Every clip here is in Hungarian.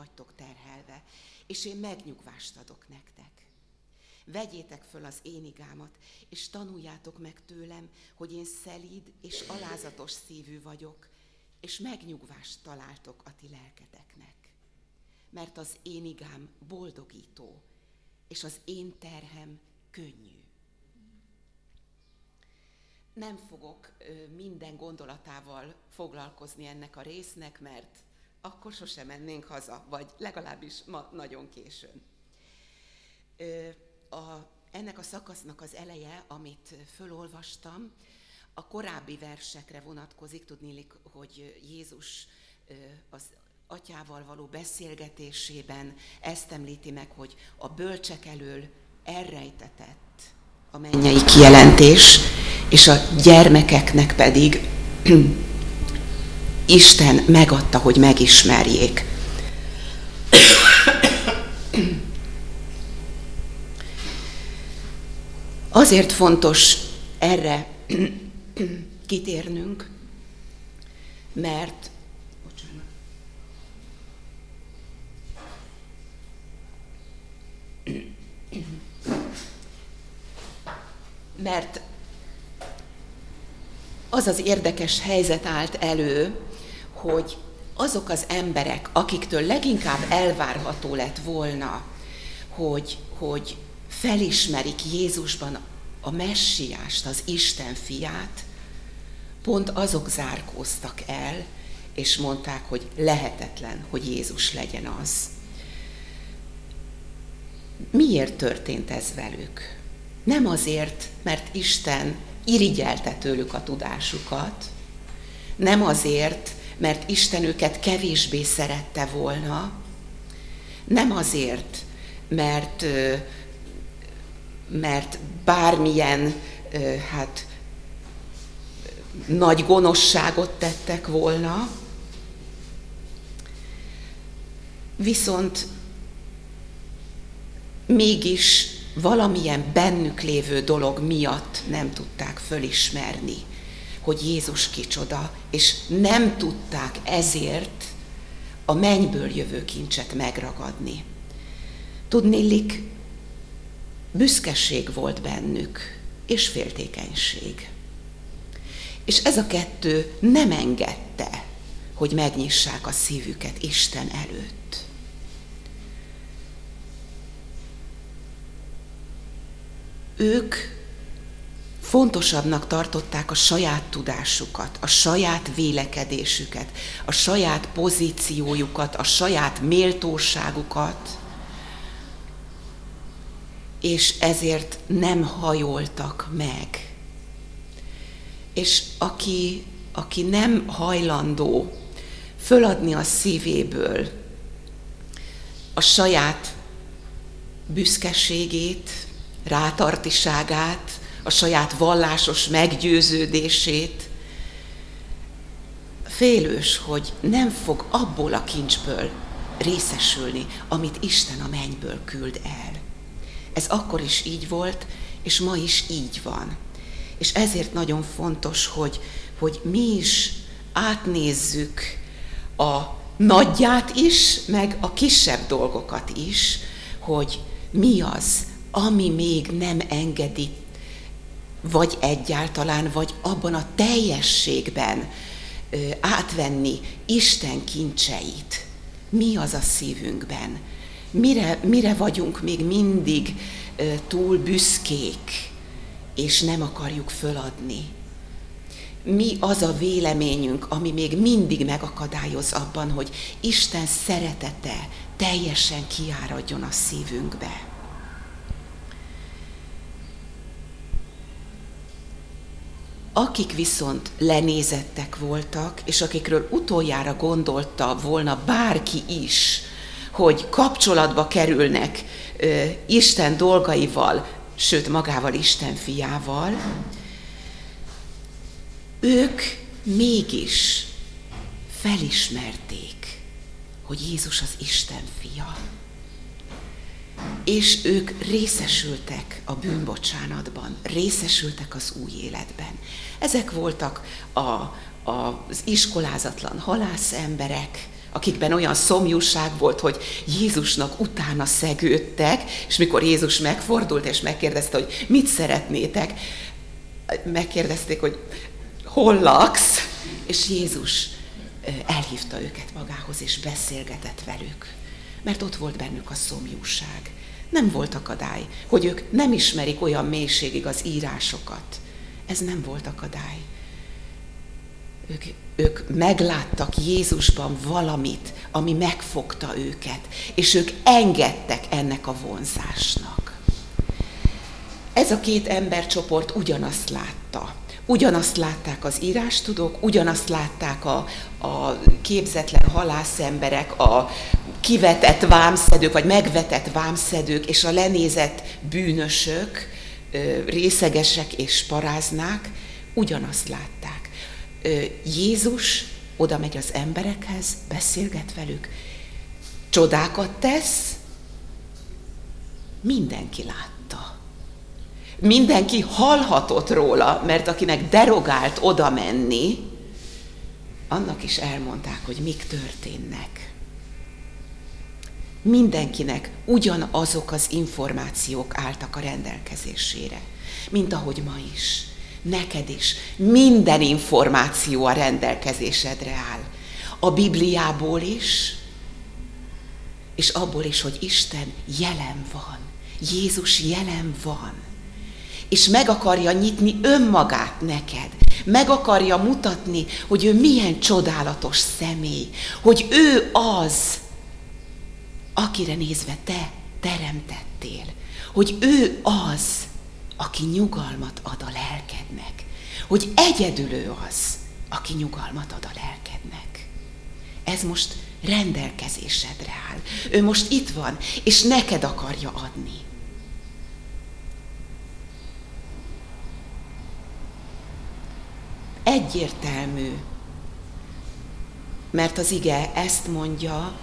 vagytok terhelve, és én megnyugvást adok nektek. Vegyétek föl az én igámat, és tanuljátok meg tőlem, hogy én szelíd és alázatos szívű vagyok, és megnyugvást találtok a ti lelketeknek. Mert az én igám boldogító, és az én terhem könnyű. Nem fogok minden gondolatával foglalkozni ennek a résznek, mert akkor sosem mennénk haza, vagy legalábbis ma nagyon későn. Ennek a szakasznak az eleje, amit fölolvastam, a korábbi versekre vonatkozik. Tudniillik, hogy Jézus az atyával való beszélgetésében ezt említi meg, hogy a bölcsek elől elrejtetett a mennyei kijelentés, és a gyermekeknek pedig Isten megadta, hogy megismerjék. Azért fontos erre kitérnünk, mert az az érdekes helyzet állt elő, hogy azok az emberek, akiktől leginkább elvárható lett volna, hogy felismerik Jézusban a messiást, az Isten fiát, pont azok zárkóztak el, és mondták, hogy lehetetlen, hogy Jézus legyen az. Miért történt ez velük? Nem azért, mert Isten irigyelte tőlük a tudásukat, nem azért, mert Isten őket kevésbé szerette volna, nem azért, mert bármilyen nagy gonoszságot tettek volna, viszont mégis valamilyen bennük lévő dolog miatt nem tudták fölismerni, hogy Jézus kicsoda, és nem tudták ezért a mennyből jövő kincset megragadni. Tudniillik, büszkeség volt bennük, és féltékenység. És ez a kettő nem engedte, hogy megnyissák a szívüket Isten előtt. Ők fontosabbnak tartották a saját tudásukat, a saját vélekedésüket, a saját pozíciójukat, a saját méltóságukat, és ezért nem hajoltak meg. És aki nem hajlandó föladni a szívéből a saját büszkeségét, rátartiságát, a saját vallásos meggyőződését, félős, hogy nem fog abból a kincsből részesülni, amit Isten a mennyből küld el. Ez akkor is így volt, és ma is így van. És ezért nagyon fontos, hogy mi is átnézzük a nagyját is, meg a kisebb dolgokat is, hogy mi az, ami még nem engedi, vagy egyáltalán, vagy abban a teljességben átvenni Isten kincseit. Mi az a szívünkben? Mire vagyunk még mindig túl büszkék, és nem akarjuk föladni? Mi az a véleményünk, ami még mindig megakadályoz abban, hogy Isten szeretete teljesen kiáradjon a szívünkbe? Akik viszont lenézettek voltak, és akikről utoljára gondolta volna bárki is, hogy kapcsolatba kerülnek Isten dolgaival, sőt magával, Isten fiával, ők mégis felismerték, hogy Jézus az Isten fia. És ők részesültek a bűnbocsánatban, részesültek az új életben. Ezek voltak az iskolázatlan halász emberek, akikben olyan szomjúság volt, hogy Jézusnak utána szegődtek, és mikor Jézus megfordult és megkérdezte, hogy mit szeretnétek, megkérdezték, hogy hol laksz, és Jézus elhívta őket magához, és beszélgetett velük, mert ott volt bennük a szomjúság. Nem volt akadály, hogy ők nem ismerik olyan mélységig az írásokat. Ez nem volt akadály. Ők megláttak Jézusban valamit, ami megfogta őket, és ők engedtek ennek a vonzásnak. Ez a két embercsoport ugyanazt látta. Ugyanazt látták az írástudók, ugyanazt látták a képzetlen halászemberek, a kivetett vámszedők, vagy megvetett vámszedők, és a lenézett bűnösök, részegesek és paráznák, ugyanazt látták. Jézus oda megy az emberekhez, beszélget velük, csodákat tesz, mindenki látta. Mindenki hallhatott róla, mert akinek derogált oda menni, annak is elmondták, hogy mik történnek. Mindenkinek ugyanazok az információk álltak a rendelkezésére, mint ahogy ma is. Neked is minden információ a rendelkezésedre áll. A Bibliából is, és abból is, hogy Isten jelen van. Jézus jelen van. És meg akarja nyitni önmagát neked. Meg akarja mutatni, hogy ő milyen csodálatos személy. Hogy ő az, akire nézve te teremtettél. Hogy ő az, aki nyugalmat ad a lelkednek. Hogy egyedül ő az, aki nyugalmat ad a lelkednek. Ez most rendelkezésedre áll. Ő most itt van, és neked akarja adni. Egyértelmű, mert az ige ezt mondja,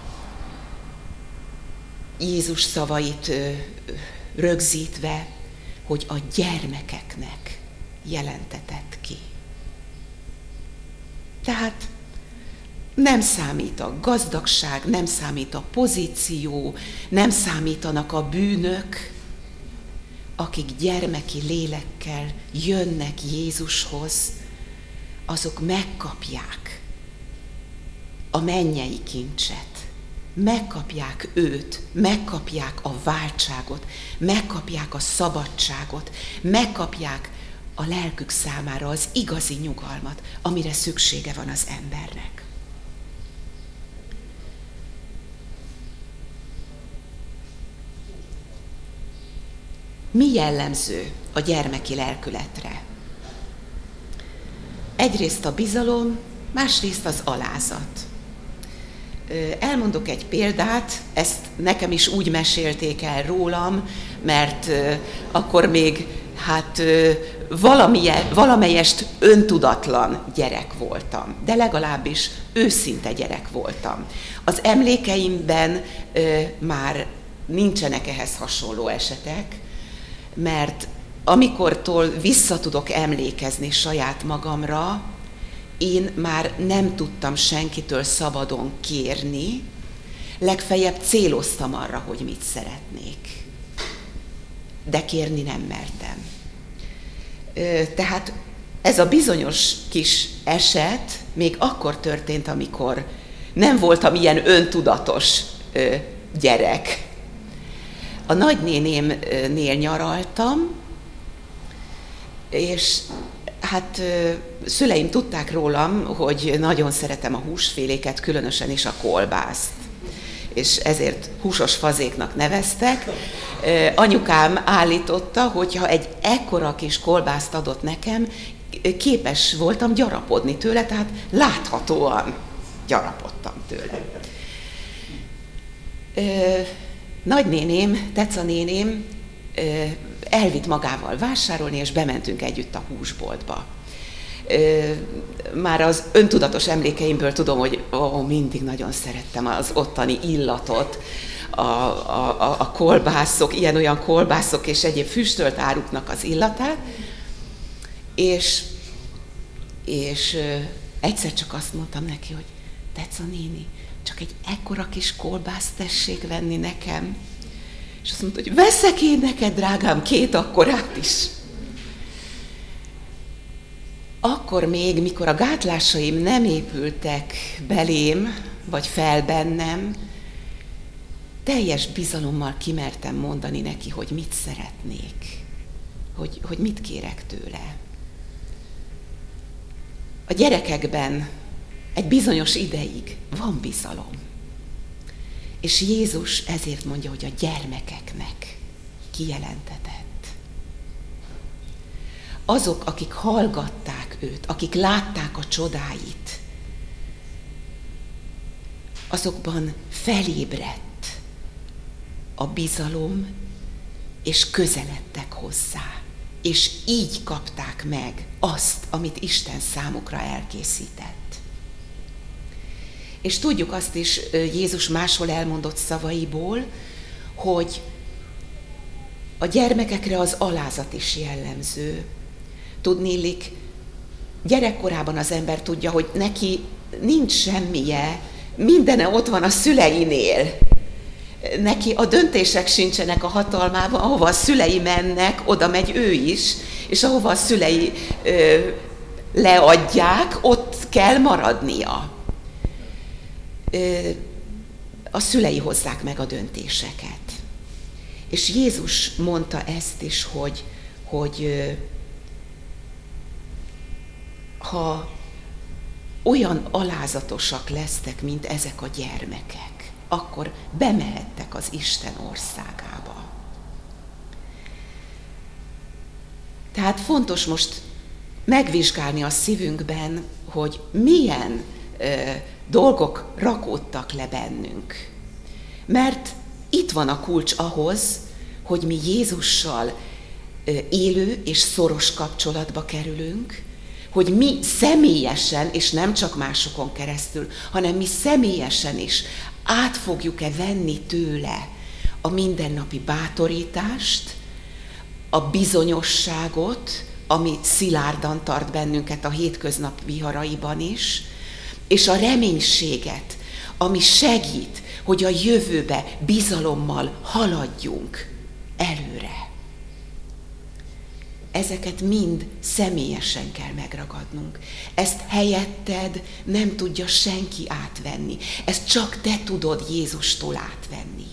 Jézus szavait rögzítve, hogy a gyermekeknek jelentetett ki. Tehát nem számít a gazdagság, nem számít a pozíció, nem számítanak a bűnök, akik gyermeki lélekkel jönnek Jézushoz, azok megkapják a mennyei kincset. Megkapják őt, megkapják a váltságot, megkapják a szabadságot, megkapják a lelkük számára az igazi nyugalmat, amire szüksége van az embernek. Mi jellemző a gyermeki lelkületre? Egyrészt a bizalom, másrészt az alázat. Elmondok egy példát, ezt nekem is úgy mesélték el rólam, mert akkor még valamelyest öntudatlan gyerek voltam, de legalábbis őszinte gyerek voltam. Az emlékeimben már nincsenek ehhez hasonló esetek, mert amikortól vissza tudok emlékezni saját magamra, én már nem tudtam senkitől szabadon kérni, legfeljebb céloztam arra, hogy mit szeretnék. De kérni nem mertem. Tehát ez a bizonyos kis eset még akkor történt, amikor nem voltam ilyen öntudatos gyerek. A nagynénémnél nyaraltam, és szüleim tudták rólam, hogy nagyon szeretem a húsféléket, különösen is a kolbászt. És ezért húsos fazéknak neveztek. Anyukám állította, hogy ha egy ekkora kis kolbászt adott nekem, képes voltam gyarapodni tőle, tehát láthatóan gyarapodtam tőle. Nagynéném, Teca néném elvitt magával vásárolni, és bementünk együtt a húsboltba. Már az öntudatos emlékeimből tudom, hogy mindig nagyon szerettem az ottani illatot, a kolbászok, ilyen-olyan kolbászok és egyéb füstölt áruknak az illatát, és egyszer csak azt mondtam neki, hogy Teca néni, csak egy ekkora kis kolbászt tessék venni nekem. És azt mondta, hogy veszek én neked, drágám, 2 akkorát is. Akkor még, mikor a gátlásaim nem épültek belém, vagy fel bennem, teljes bizalommal kimertem mondani neki, hogy mit szeretnék, hogy mit kérek tőle. A gyerekekben egy bizonyos ideig van bizalom. És Jézus ezért mondja, hogy a gyermekeknek kijelentetett. Azok, akik hallgatták őt, akik látták a csodáit, azokban felébredt a bizalom, és közeledtek hozzá. És így kapták meg azt, amit Isten számukra elkészített. És tudjuk azt is Jézus máshol elmondott szavaiból, hogy a gyermekekre az alázat is jellemző. Tudniillik, gyerekkorában az ember tudja, hogy neki nincs semmije, mindene ott van a szüleinél. Neki a döntések sincsenek a hatalmában, ahova a szülei mennek, oda megy ő is, és ahova a szülei leadják, ott kell maradnia. A szülei hozzák meg a döntéseket. És Jézus mondta ezt is, hogy ha olyan alázatosak lesztek, mint ezek a gyermekek, akkor bemehettek az Isten országába. Tehát fontos most megvizsgálni a szívünkben, hogy milyen dolgok rakódtak le bennünk. Mert itt van a kulcs ahhoz, hogy mi Jézussal élő és szoros kapcsolatba kerülünk, hogy mi személyesen, és nem csak másokon keresztül, hanem mi személyesen is át fogjuk-e venni tőle a mindennapi bátorítást, a bizonyosságot, ami szilárdan tart bennünket a hétköznap viharaiban is, és a reménységet, ami segít, hogy a jövőbe bizalommal haladjunk előre. Ezeket mind személyesen kell megragadnunk. Ezt helyetted nem tudja senki átvenni. Ezt csak te tudod Jézustól átvenni.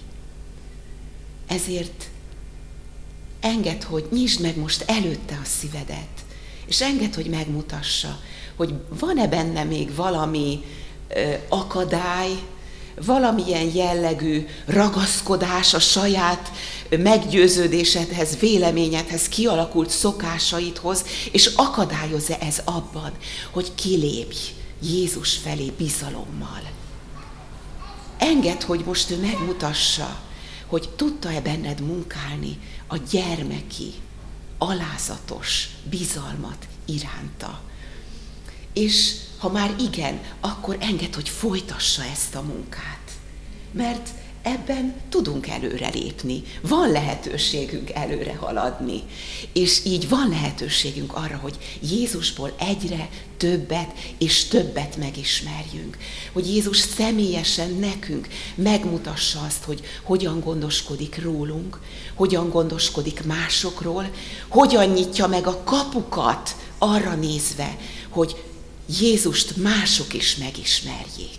Ezért engedd, hogy nyisd meg most előtte a szívedet, és engedd, hogy megmutassa, hogy van-e benne még valami akadály, valamilyen jellegű ragaszkodás a saját meggyőződésedhez, véleményedhez, kialakult szokásaidhoz, és akadályoz-e ez abban, hogy kilépj Jézus felé bizalommal. Engedd, hogy most ő megmutassa, hogy tudta-e benned munkálni a gyermeki, alázatos bizalmat iránta. És ha már igen, akkor engedd, hogy folytassa ezt a munkát. Mert ebben tudunk előrelépni, van lehetőségünk előre haladni. És így van lehetőségünk arra, hogy Jézusból egyre többet és többet megismerjünk. Hogy Jézus személyesen nekünk megmutassa azt, hogy hogyan gondoskodik rólunk, hogyan gondoskodik másokról, hogyan nyitja meg a kapukat arra nézve, hogy Jézust mások is megismerjék.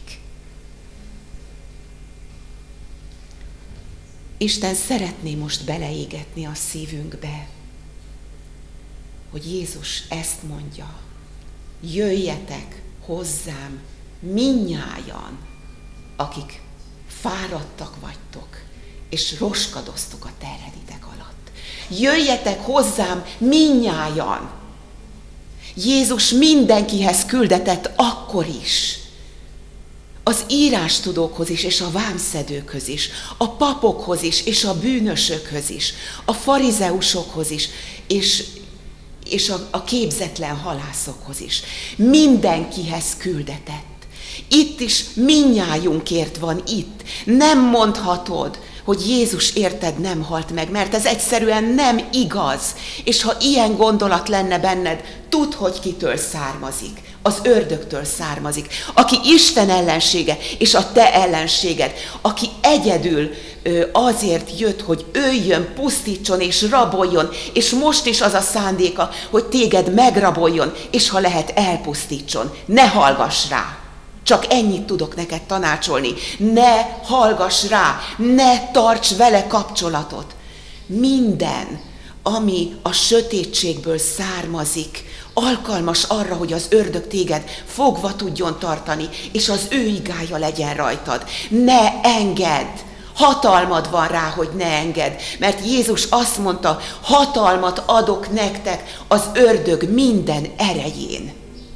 Isten szeretné most beleégetni a szívünkbe, hogy Jézus ezt mondja: jöjjetek hozzám mindnyájan, akik fáradtak vagytok, és roskadoztok a terheitek alatt. Jöjjetek hozzám mindnyájan! Jézus mindenkihez küldetett akkor is. Az írástudókhoz is, és a vámszedőkhöz is, a papokhoz is, és a bűnösökhöz is, a farizeusokhoz is, és a képzetlen halászokhoz is. Mindenkihez küldetett. Itt is mindnyájunkért van itt. Nem mondhatod, hogy Jézus érted nem halt meg, mert ez egyszerűen nem igaz. És ha ilyen gondolat lenne benned, tudd, hogy kitől származik. az ördögtől származik, aki Isten ellensége és a te ellenséged, aki egyedül azért jött, hogy öljön, pusztítson és raboljon, és most is az a szándéka, hogy téged megraboljon, és ha lehet elpusztítson. Ne hallgass rá! Csak ennyit tudok neked tanácsolni. Ne hallgass rá, ne tarts vele kapcsolatot. Minden, ami a sötétségből származik, alkalmas arra, hogy az ördög téged fogva tudjon tartani, és az ő igája legyen rajtad. Ne engedd! Hatalmad van rá, hogy ne engedd, mert Jézus azt mondta, hatalmat adok nektek az ördög minden erején.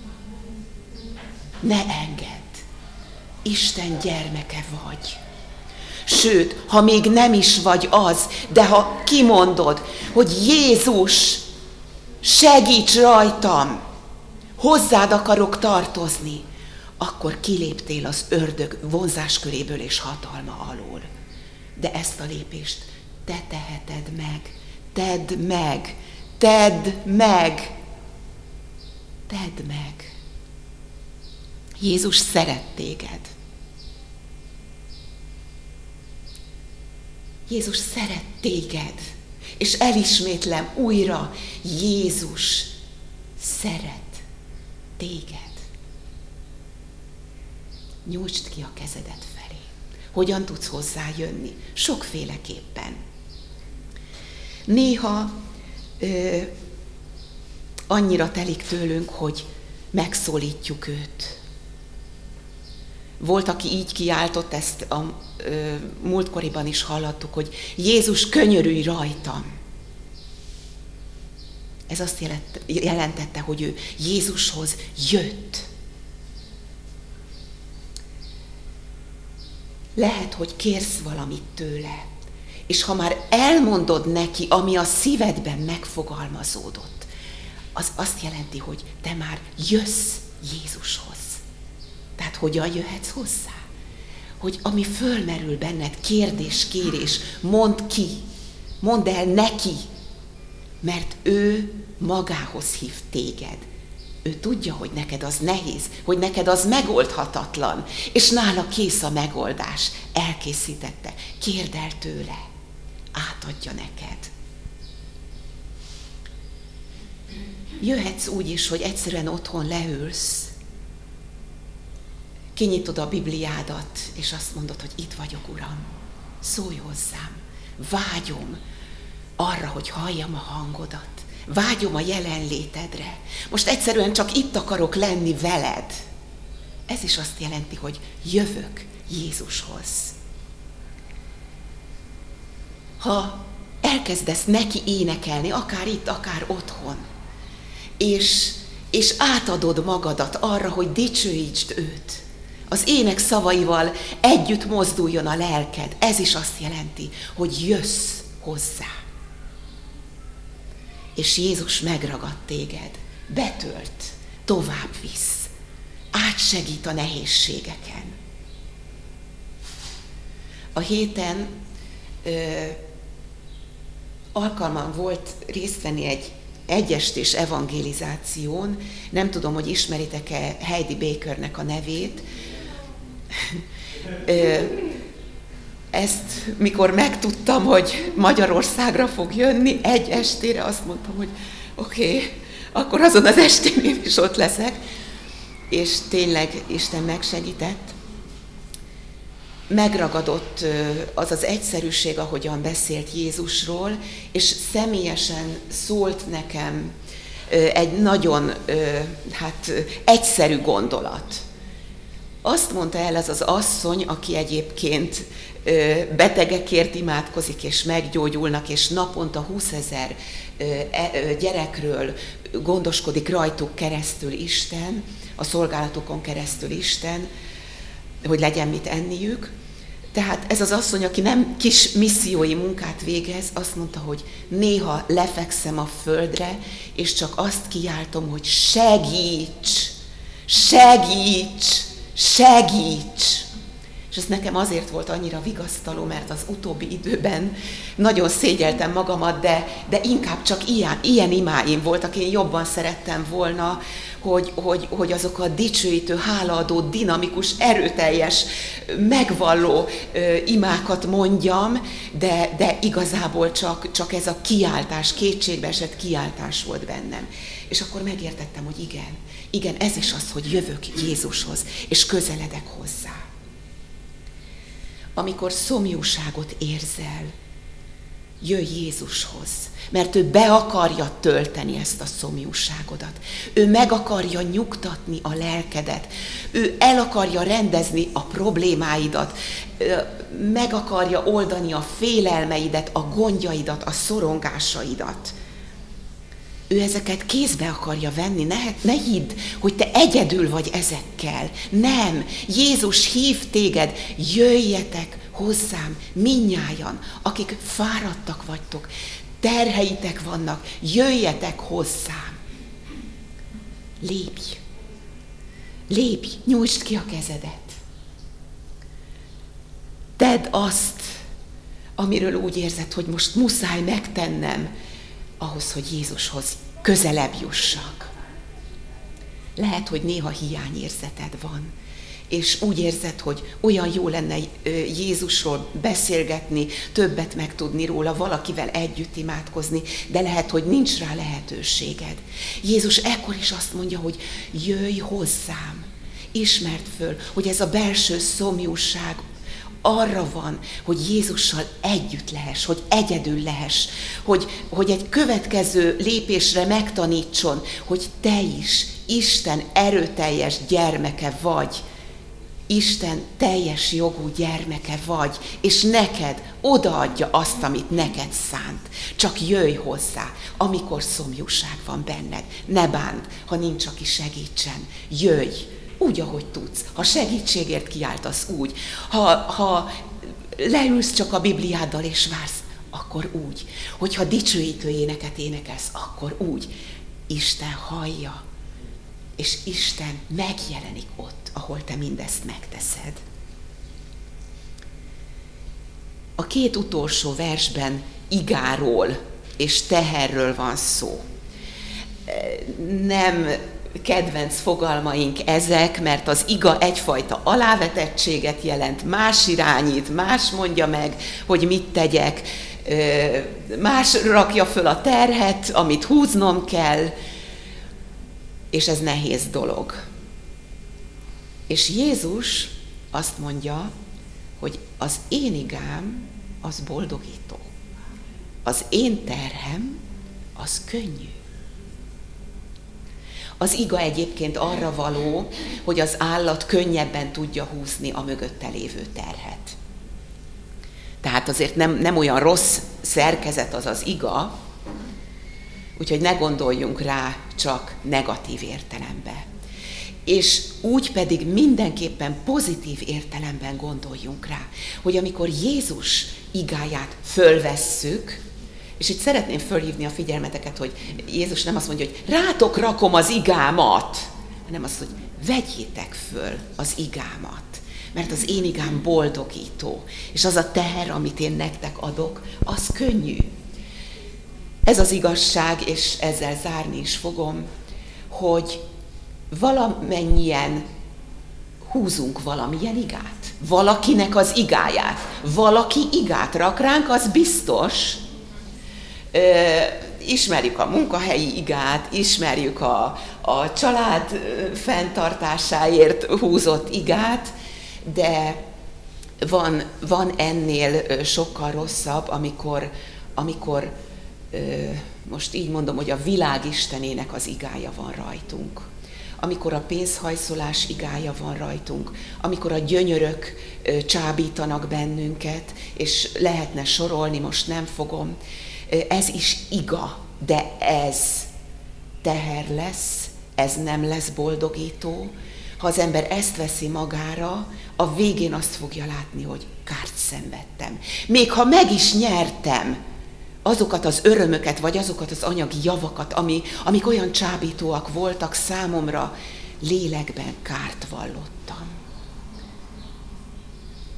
Ne engedd! Isten gyermeke vagy. Sőt, ha még nem is vagy az, de ha kimondod, hogy Jézus, segíts rajtam, hozzád akarok tartozni, akkor kiléptél az ördög vonzásköréből és hatalma alól. De ezt a lépést te teheted meg. Tedd meg! Tedd meg! Tedd meg! Jézus szeret téged. Jézus szeret téged. És elismétlem újra, Jézus szeret téged. Nyújtsd ki a kezedet felé. Hogyan tudsz hozzájönni? Sokféleképpen. Néha annyira telik tőlünk, hogy megszólítjuk őt. Volt, aki így kiáltott, ezt a múltkoriban is hallottuk, hogy Jézus, könyörülj rajtam. Ez azt jelentette, hogy ő Jézushoz jött. Lehet, hogy kérsz valamit tőle, és ha már elmondod neki, ami a szívedben megfogalmazódott, az azt jelenti, hogy te már jössz Jézushoz. Tehát hogyan jöhetsz hozzá? Hogy ami fölmerül benned, kérdés, kérés, mondd ki, mondd el neki, mert ő magához hív téged. Ő tudja, hogy neked az nehéz, hogy neked az megoldhatatlan, és nála kész a megoldás. Elkészítette. Kérd el tőle. Átadja neked. Jöhetsz úgy is, hogy egyszerűen otthon leülsz, kinyitod a Bibliádat, és azt mondod, hogy itt vagyok, Uram, szólj hozzám, vágyom arra, hogy halljam a hangodat, vágyom a jelenlétedre, most egyszerűen csak itt akarok lenni veled. Ez is azt jelenti, hogy jövök Jézushoz. Ha elkezdesz neki énekelni, akár itt, akár otthon, és átadod magadat arra, hogy dicsőítsd őt, az ének szavaival együtt mozduljon a lelked. Ez is azt jelenti, hogy jössz hozzá. És Jézus megragad téged, betölt, tovább visz, átsegít a nehézségeken. A héten alkalmam volt részt venni egy egyestés evangelizáción. Nem tudom, hogy ismeritek-e Heidi Bakernek a nevét. Ezt mikor megtudtam, hogy Magyarországra fog jönni, egy estére azt mondtam, hogy oké, akkor azon az estén én is ott leszek. És tényleg Isten megsegített. Megragadott az az egyszerűség, ahogyan beszélt Jézusról, és személyesen szólt nekem egy nagyon egyszerű gondolat. Azt mondta el ez az asszony, aki egyébként betegekért imádkozik, és meggyógyulnak, és naponta 20 000 gyerekről gondoskodik rajtuk keresztül Isten, a szolgálatokon keresztül Isten, hogy legyen mit enniük. Tehát ez az asszony, aki nem kis missziói munkát végez, azt mondta, hogy néha lefekszem a földre, és csak azt kiáltom, hogy segíts, segíts, segíts. És ez nekem azért volt annyira vigasztaló, mert az utóbbi időben nagyon szégyeltem magamat, de inkább csak ilyen imáim voltak. Én jobban szerettem volna, hogy azok a dicsőítő, hálaadó, dinamikus, erőteljes, megvalló imákat mondjam, de igazából csak ez a kiáltás, kétségbeesett kiáltás volt bennem. És akkor megértettem, hogy igen, ez is az, hogy jövök Jézushoz, és közeledek hozzá. Amikor szomjúságot érzel, jöjj Jézushoz, mert ő be akarja tölteni ezt a szomjúságodat. Ő meg akarja nyugtatni a lelkedet. Ő el akarja rendezni a problémáidat. Meg akarja oldani a félelmeidet, a gondjaidat, a szorongásaidat. Ő ezeket kézbe akarja venni, ne hidd, hogy te egyedül vagy ezekkel. Nem, Jézus hív téged, jöjjetek hozzám, minnyájan, akik fáradtak vagytok, terheitek vannak, jöjjetek hozzám. Lépj, nyújtsd ki a kezedet. Tedd azt, amiről úgy érzed, hogy most muszáj megtennem, ahhoz, hogy Jézushoz közelebb jussak. Lehet, hogy néha hiányérzeted van, és úgy érzed, hogy olyan jó lenne Jézusról beszélgetni, többet megtudni róla, valakivel együtt imádkozni, de lehet, hogy nincs rá lehetőséged. Jézus ekkor is azt mondja, hogy jöjj hozzám, ismerd föl, hogy ez a belső szomjúság arra van, hogy Jézussal együtt lehess, hogy egyedül lehess, hogy egy következő lépésre megtanítson, hogy te is Isten erőteljes gyermeke vagy, Isten teljes jogú gyermeke vagy, és neked odaadja azt, amit neked szánt. Csak jöjj hozzá, amikor szomjúság van benned. Ne bánt, ha nincs, aki segítsen. Jöjj! Úgy, ahogy tudsz. Ha segítségért kiáltasz, úgy. Ha leülsz csak a Bibliáddal és vársz, akkor úgy. Hogyha dicsőítő éneket énekelsz, akkor úgy. Isten hallja, és Isten megjelenik ott, ahol te mindezt megteszed. A két utolsó versben igáról és teherről van szó. Nem kedvenc fogalmaink ezek, mert az iga egyfajta alávetettséget jelent, más irányít, más mondja meg, hogy mit tegyek, más rakja föl a terhet, amit húznom kell, és ez nehéz dolog. És Jézus azt mondja, hogy az én igám az boldogító. Az én terhem az könnyű. Az iga egyébként arra való, hogy az állat könnyebben tudja húzni a mögötte lévő terhet. Tehát azért nem olyan rossz szerkezet az az iga, úgyhogy ne gondoljunk rá csak negatív értelemben. És úgy pedig mindenképpen pozitív értelemben gondoljunk rá, hogy amikor Jézus igáját fölvesszük, és itt szeretném fölhívni a figyelmeteket, hogy Jézus nem azt mondja, hogy rátok rakom az igámat, hanem azt, hogy vegyétek föl az igámat, mert az én igám boldogító, és az a teher, amit én nektek adok, az könnyű. Ez az igazság, és ezzel zárni is fogom, hogy valamennyien húzunk valamilyen igát, valakinek az igáját, valaki igát rak ránk, az biztos. Ismerjük a munkahelyi igát, ismerjük a család fenntartásáért húzott igát, de van ennél sokkal rosszabb, amikor most így mondom, hogy a világ istenének az igája van rajtunk. Amikor a pénzhajszolás igája van rajtunk, amikor a gyönyörök csábítanak bennünket, és lehetne sorolni, most nem fogom. Ez is iga, de ez teher lesz, ez nem lesz boldogító. Ha az ember ezt veszi magára, a végén azt fogja látni, hogy kárt szenvedtem. Még ha meg is nyertem azokat az örömöket, vagy azokat az anyagi javakat, amik olyan csábítóak voltak számomra, lélekben kárt vallottam.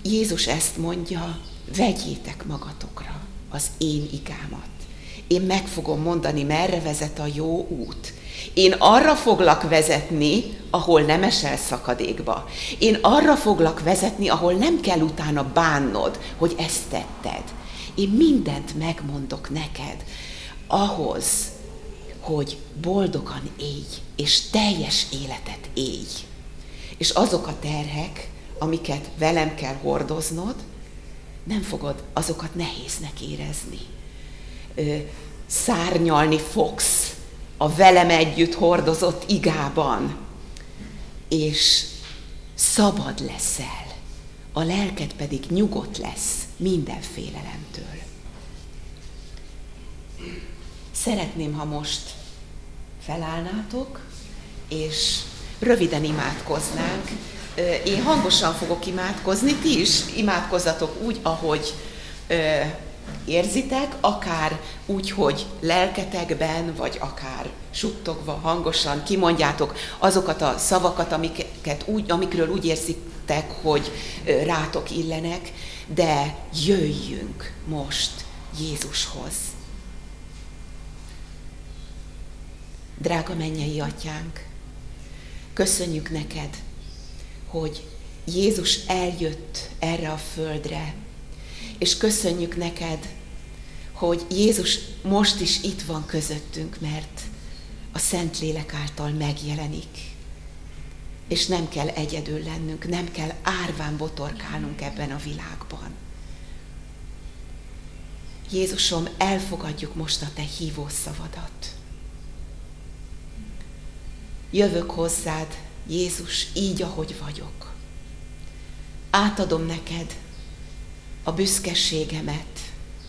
Jézus ezt mondja, vegyétek magatokra az én igámat. Én meg fogom mondani, merre vezet a jó út. Én arra foglak vezetni, ahol nem esel szakadékba. Én arra foglak vezetni, ahol nem kell utána bánnod, hogy ezt tetted. Én mindent megmondok neked ahhoz, hogy boldogan élj, és teljes életet élj. És azok a terhek, amiket velem kell hordoznod, nem fogod azokat nehéznek érezni. Szárnyalni fogsz a velem együtt hordozott igában, és szabad leszel, a lelked pedig nyugodt lesz minden félelemtől. Szeretném, ha most felállnátok, és röviden imádkoznánk. Én hangosan fogok imádkozni, ti is imádkozzatok úgy, ahogy érzitek, akár úgy, hogy lelketekben, vagy akár suttogva, hangosan kimondjátok azokat a szavakat, amikről úgy érzitek, hogy rátok illenek, de jöjjünk most Jézushoz. Drága mennyei Atyánk, köszönjük neked, hogy Jézus eljött erre a földre, és köszönjük neked, hogy Jézus most is itt van közöttünk, mert a Szentlélek által megjelenik. És nem kell egyedül lennünk, nem kell árván botorkálnunk ebben a világban. Jézusom, elfogadjuk most a te hívó szavadat. Jövök hozzád, Jézus, így, ahogy vagyok. Átadom neked a büszkeségemet,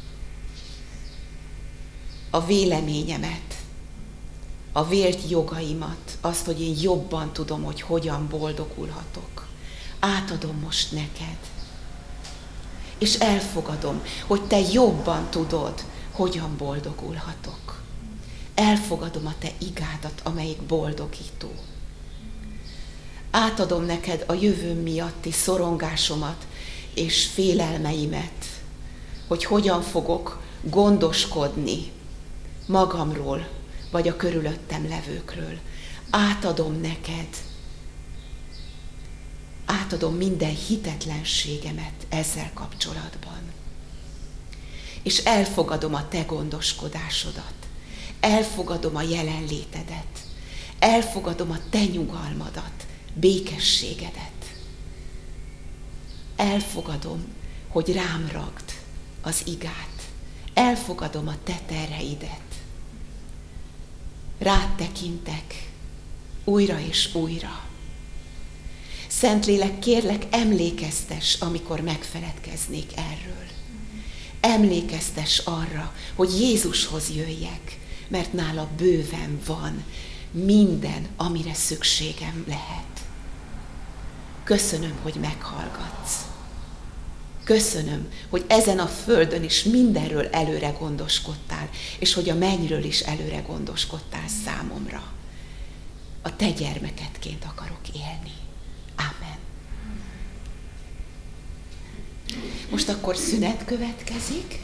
a véleményemet, a vélt jogaimat, azt, hogy én jobban tudom, hogy hogyan boldogulhatok. Átadom most neked. És elfogadom, hogy te jobban tudod, hogyan boldogulhatok. Elfogadom a te igádat, amelyik boldogító. Átadom neked a jövőm miatti szorongásomat és félelmeimet, hogy hogyan fogok gondoskodni magamról, vagy a körülöttem levőkről. Átadom neked. Átadom minden hitetlenségemet ezzel kapcsolatban. És elfogadom a te gondoskodásodat. Elfogadom a jelenlétedet. Elfogadom a te nyugalmadat, békességedet. Elfogadom, hogy rám ragd az igát. Elfogadom a te terheidet. Rád tekintek újra és újra. Szentlélek, kérlek, emlékeztess, amikor megfeledkeznék erről. Emlékeztess arra, hogy Jézushoz jöjjek, mert nála bőven van minden, amire szükségem lehet. Köszönöm, hogy meghallgatsz. Köszönöm, hogy ezen a földön is mindenről előre gondoskodtál, és hogy a mennyről is előre gondoskodtál számomra. A te gyermekedként akarok élni. Amen. Most akkor szünet következik.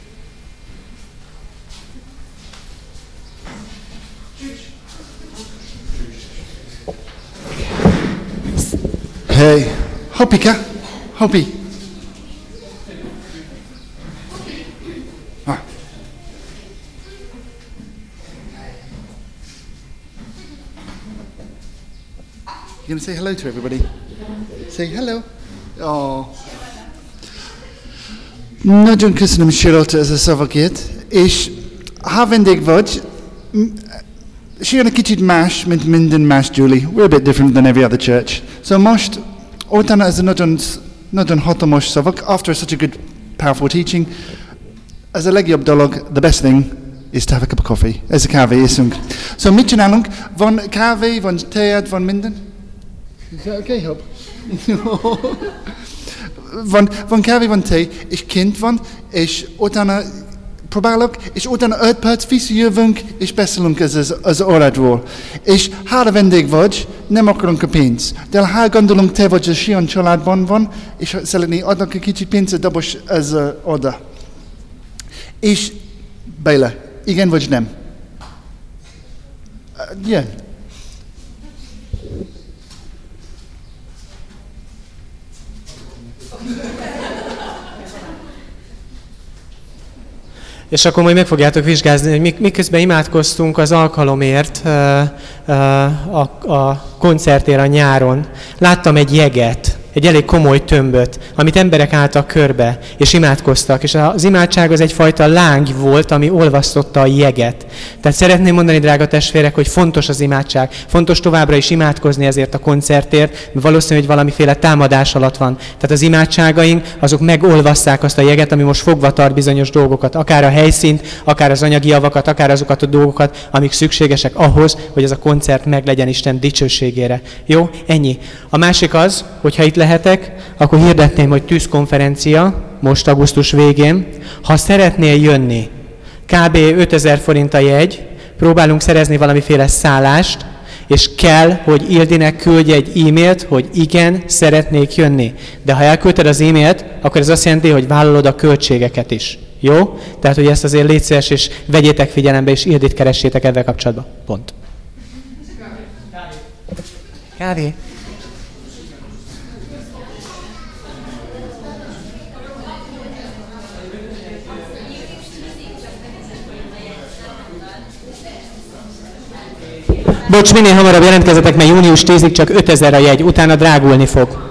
Hey, Hopika, Hopi. Ah. You gonna say hello to everybody? Say hello. Oh. Nagyon köszönöm, Charlotte, ez a szavakért, és ha vendég vagy, Sian egy kicsit más, mint minden más Julie. We're a bit different than every other church. So most, utána ez a nagyon hatalmas szavak, after such a good, powerful teaching, ez a legjobb dolog, the best thing is to have a cup of coffee. Ez a kávé, iszunk. So mit csinálunk? Van kávé, van teád, van minden? Is that okay, Hope? van kávé, van té, és kint van, és utána próbálok, és utána 5 perc visszajövünk, és beszélünk az óráról. És ha vendég vagy, nem akarunk a pénzt. De ha gondolunk, te vagy az olyan családban van, és szeretné adnak egy kicsit pénzt, dobos ez oda. És Béla, igen vagy nem? Jön. És akkor majd meg fogjátok vizsgálni, hogy miközben imádkoztunk az alkalomért, a koncertért a nyáron, láttam egy jeget, egy elég komoly tömböt, amit emberek álltak körbe, és imádkoztak. És az imádság az egyfajta láng volt, ami olvasztotta a jeget. Tehát szeretném mondani, drága testvérek, hogy fontos az imádság. Fontos továbbra is imádkozni ezért a koncertért, mert valószínű, hogy valamiféle támadás alatt van. Tehát az imádságaink, azok megolvasszák azt a jeget, ami most fogva tart bizonyos dolgokat. Akár a helyszínt, akár az anyagi javakat, akár azokat a dolgokat, amik szükségesek ahhoz, hogy ez a koncert meglegyen Isten dicsőségére. Jó? Ennyi. A másik az, hogyha itt lehetek, akkor hirdetném, hogy tűzkonferencia, most augusztus végén. Ha szeretnél jönni, kb. 5000 forint a jegy, próbálunk szerezni valamiféle szállást, és kell, hogy Ildinek küldj egy e-mailt, hogy igen, szeretnék jönni. De ha elküldted az e-mailt, akkor ez azt jelenti, hogy vállalod a költségeket is. Jó? Tehát, hogy ezt azért légy szíves, és vegyétek figyelembe, és Ildit keressétek ezzel kapcsolatban. Pont. Kávé. Bocs, minél hamarabb jelentkezzetek, mert június 10-ig csak 5000 a jegy, utána drágulni fog.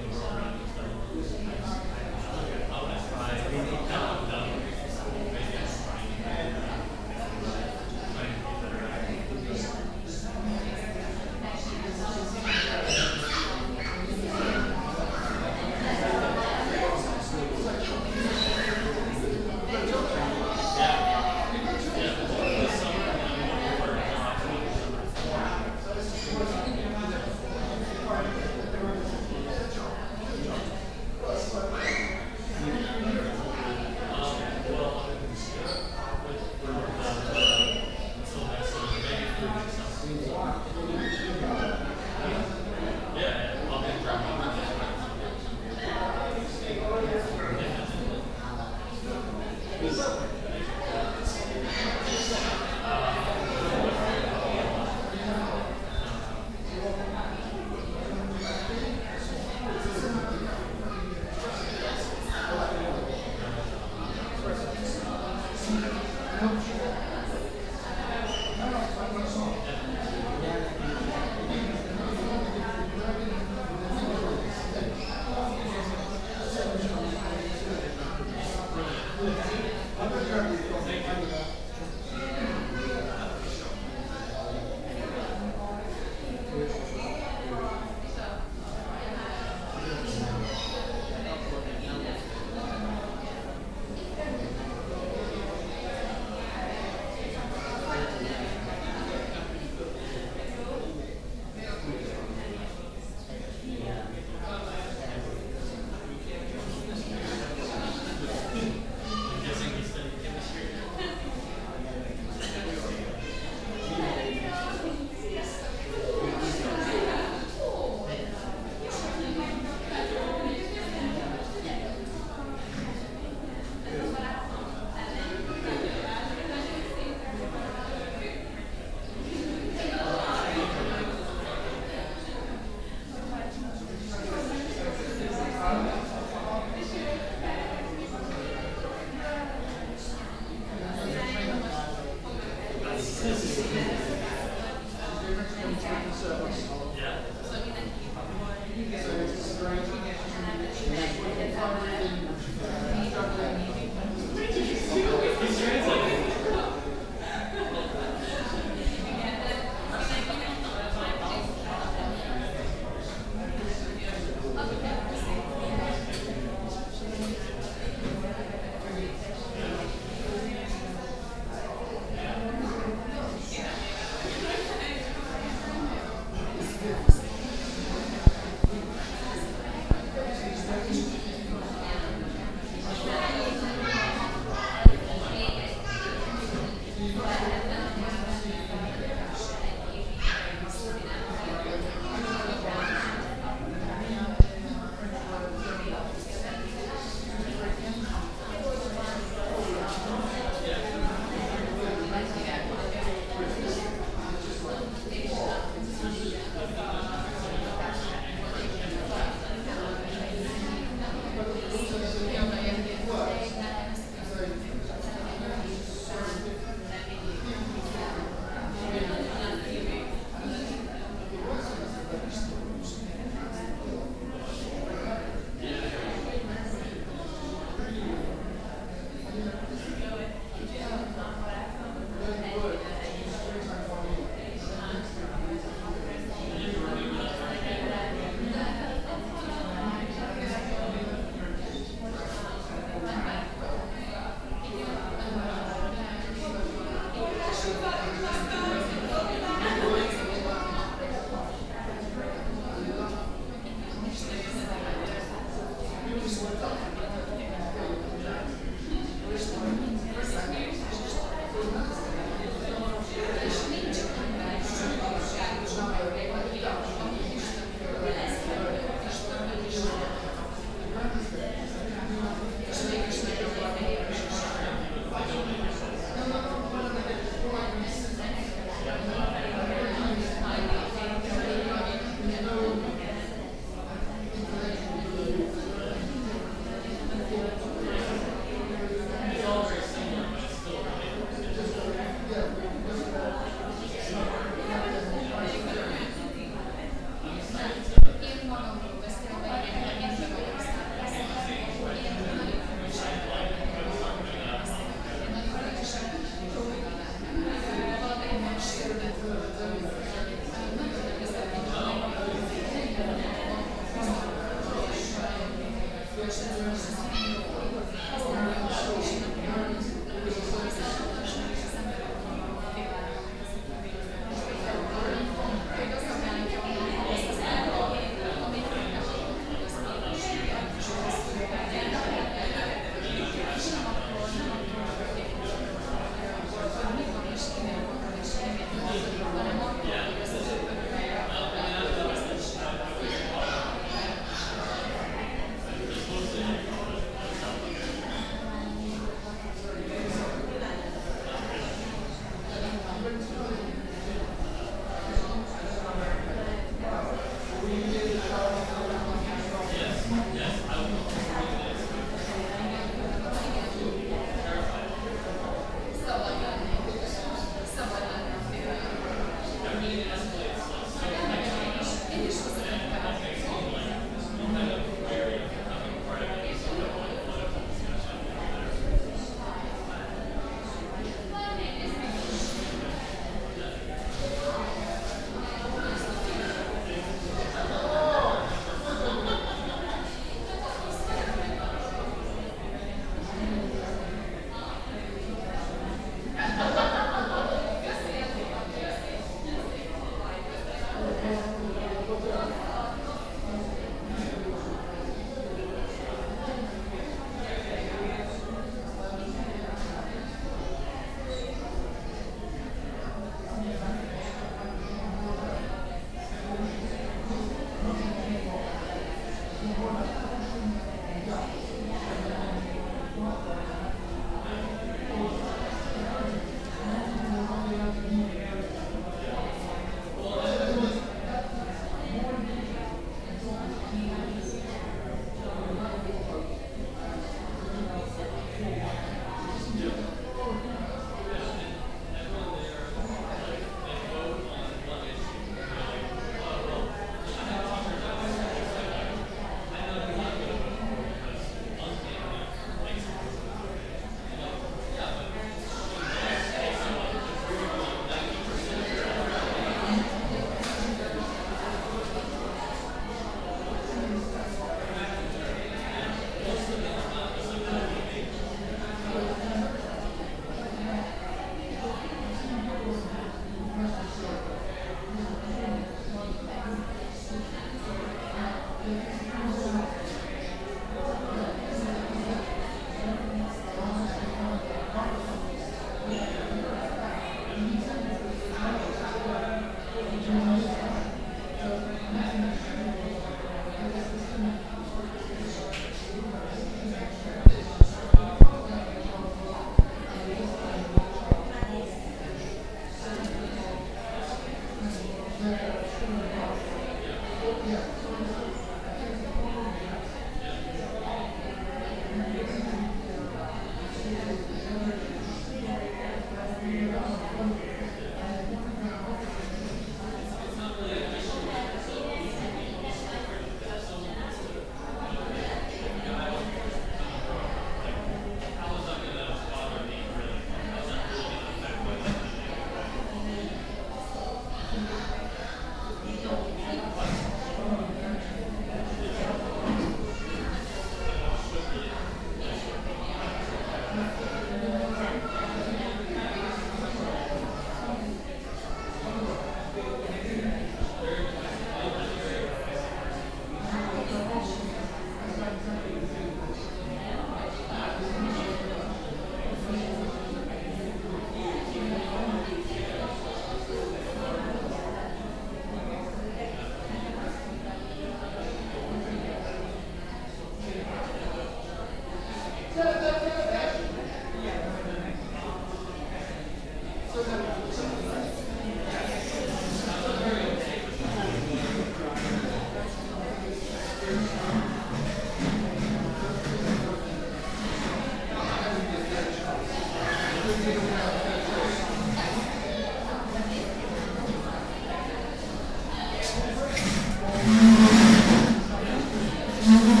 Amen.